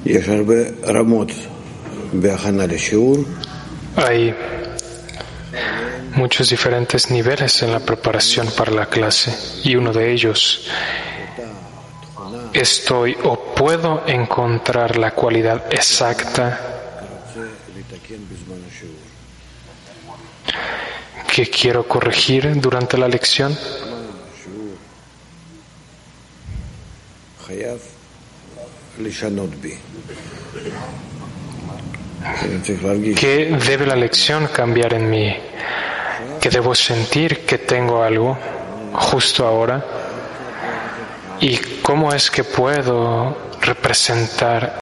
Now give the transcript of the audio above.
Hay muchos diferentes niveles en la preparación para la clase y uno de ellos estoy o puedo encontrar la cualidad exacta que quiero corregir durante la lección. ¿Qué debe la lección cambiar en mí? ¿Qué debo sentir que tengo algo justo ahora? ¿Y cómo es que puedo representar